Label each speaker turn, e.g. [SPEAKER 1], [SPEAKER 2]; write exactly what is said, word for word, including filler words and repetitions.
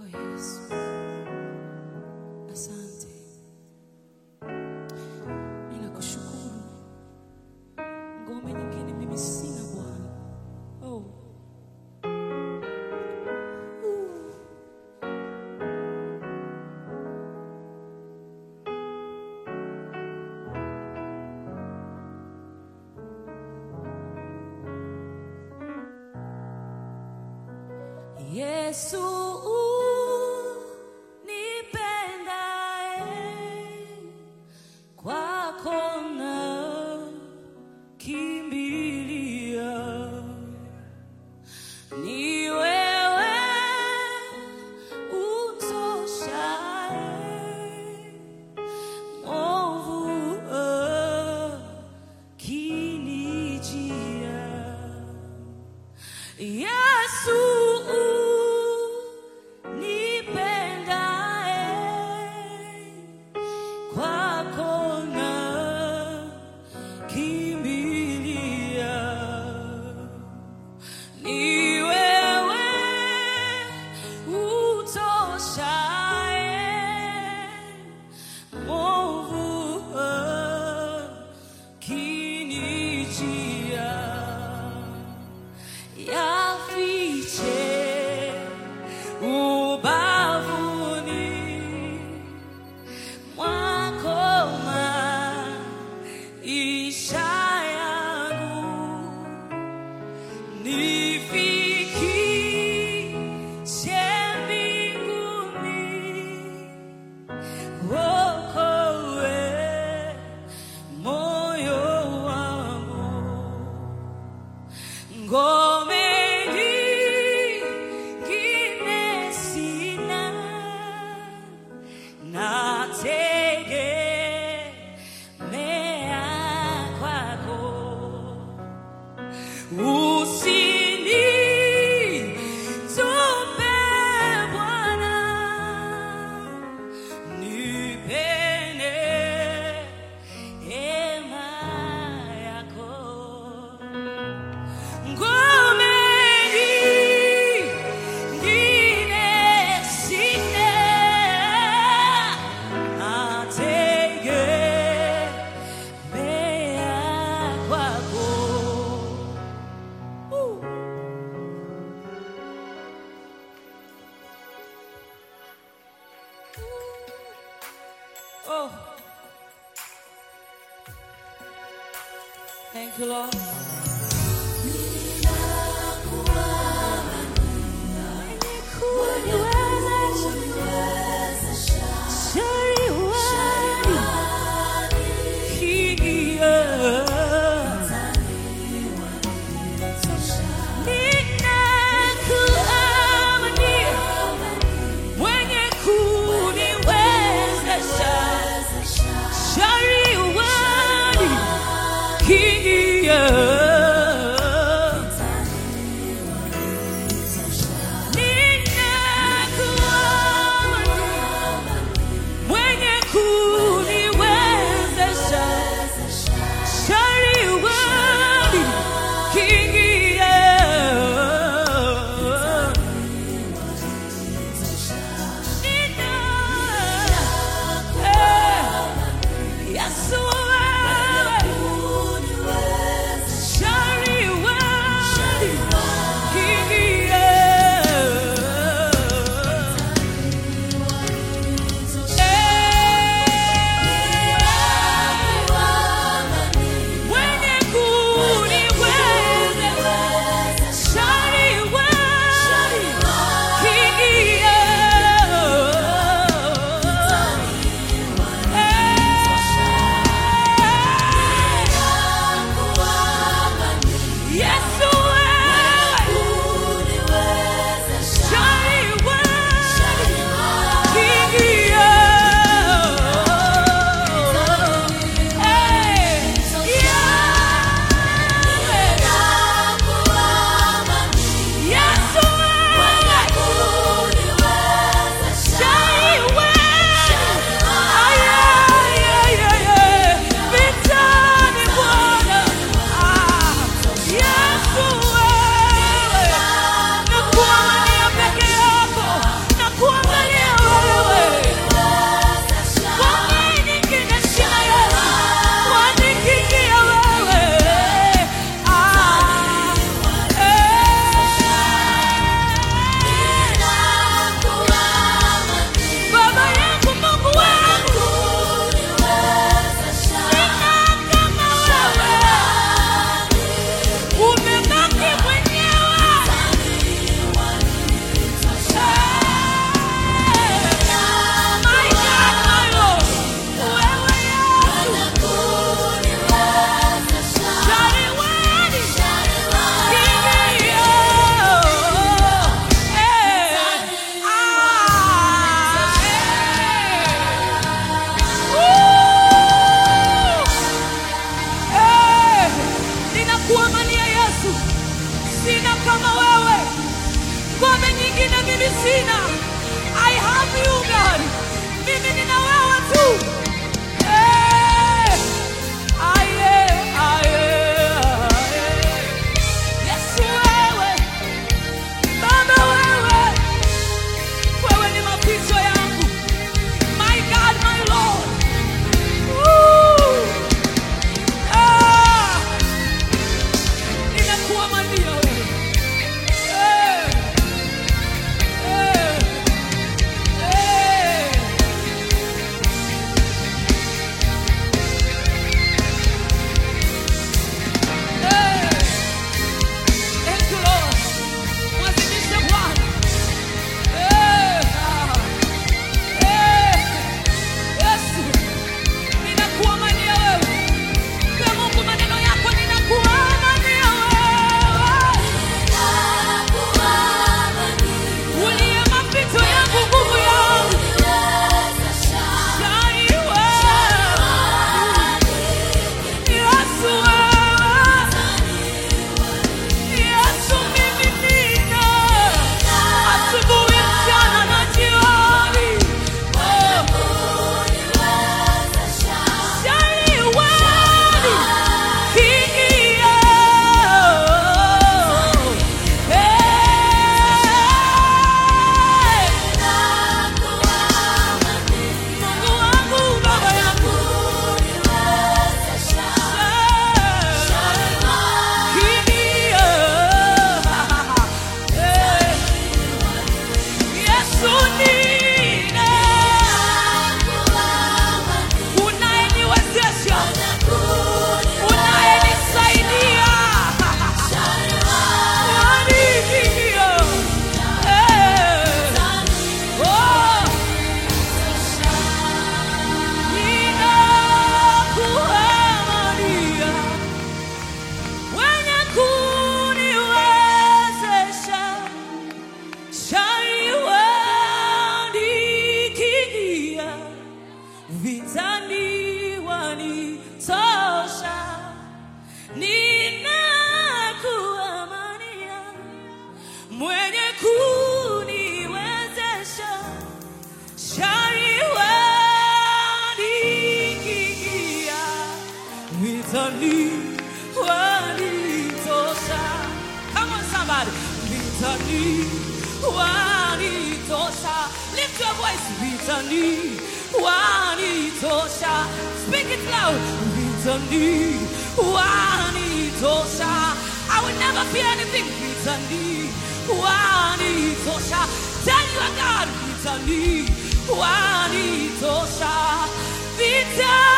[SPEAKER 1] Yesu, asante. Ninakushukuru. Ngome nyingine mimi sina Bwana. Oh. Yesu unipendaye, kwako nakimbilia. Ni wewe utoshaye, mwovu akinijia. Yesu oh. Thank you, Lord.
[SPEAKER 2] Yeah.
[SPEAKER 1] sina. I have you God. Mimi nina wewe tu. Eh, aye, aye, aye. Yesu wewe, Baba wewe, wewe ni mapito yangu. My God, my Lord. Woo. Ah, ninakuamania wewe. Eh, eh, eh. Thank you, Lord. Mwazimishe Bwana. Eh, ah, eh, Yesu, ninakuamania wewe. Kwa Mungu maneno yako ninakuamania wewe. Uliye mapito yangu, nguvu yangu. Shani wewe. Yesu wewe. Yesu mimi nina. Asubuhi, mchana na jioni. Oh. Shani wewe. Kingia. Hey. Mungu wangu, Baba yangu. Kingia. Hey. Yesu nina. Unayeniwezesha. Unayenisaidia. Wanikingia. Eh. Oh. Ninakuamania. Wenye kuniwezesha. Shari wanikingia. Vitani wanitosha. Ninakuamania. Mwenye kuniwezesha. Shari wanikingia. Vitani wanitosha. Come on, somebody. Vitani wanitosha. Lift your voice. Vitani wanitosha. Speak it loud. Vitani wanitosha. I will never fear anything. Vitani wanitosha. Tell your God. Vitani wanitosha. Vitani